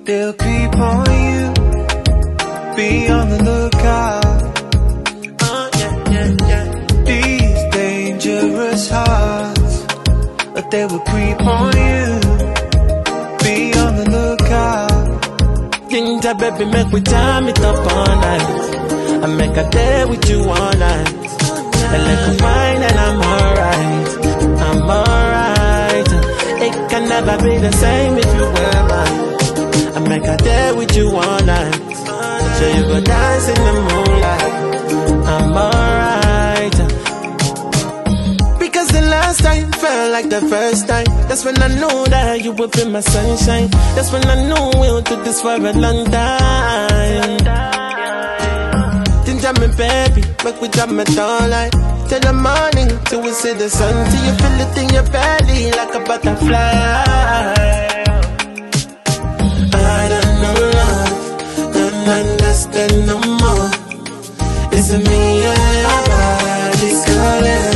They'll creep on you. Be on the lookout. These dangerous hearts, but they will creep on you. Be on the lookout. Ginger baby, make we jam it up all night. I make a day with you all night. I like a wine and I'm alright. I'm alright. It can never be the same if you were mine. I make a day with you all night. So you go dance in the moonlight. I'm alright. Because the last time felt like the first time. That's when I knew that you would be my sunshine. That's when I knew we'll do this for a long time. Ginger me baby, make we jam it all night. Till the morning, till we see the sun. Till you feel it in your belly like a butterfly. I don't know love, don't understand no more. It's me and your body's calling.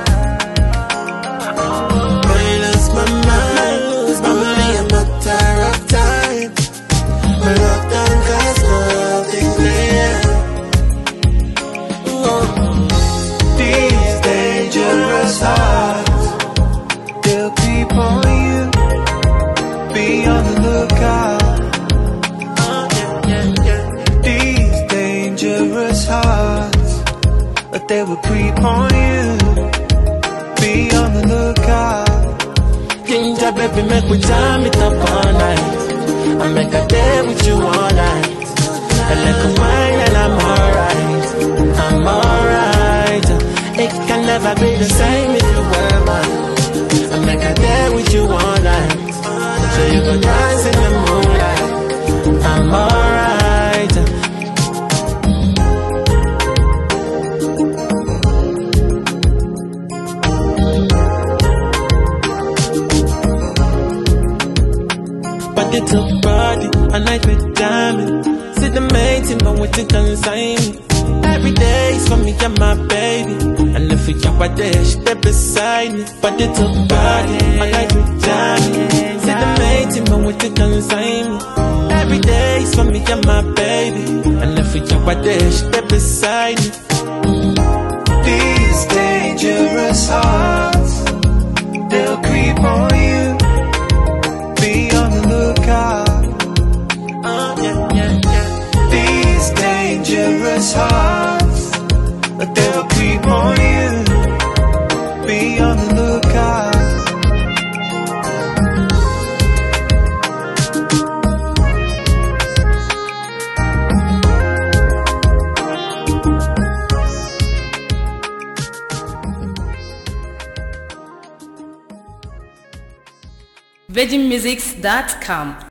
I lose my mind, only a matter of time. My lockdown cause nothing clear. These dangerous hearts, they'll creep on you. Be on the lookout. These dangerous hearts, but they will creep on you. Be on the lookout. Ginger baby, make we jam it up all night. I make a day with you all night. I like a wine and I'm alright. I'm alright. It can never be the same if you were mine. I make a day with you all night. So you go dance in the moonlight. I'm alright. Body to body, a night with jamming. See the mating, but with it consign me. Every day is for me and my baby. And if you jump out there, she stay beside me. Body to body, a night with jamming. See the mating, but with it consign me. Every day is for me and my baby. And if you jump out there, she stay beside me. These dangerous hearts, they'll creep on you. Be on the lookout. These dangerous hearts, but they'll creep on you. Be on the lookout. VeggieMusics.com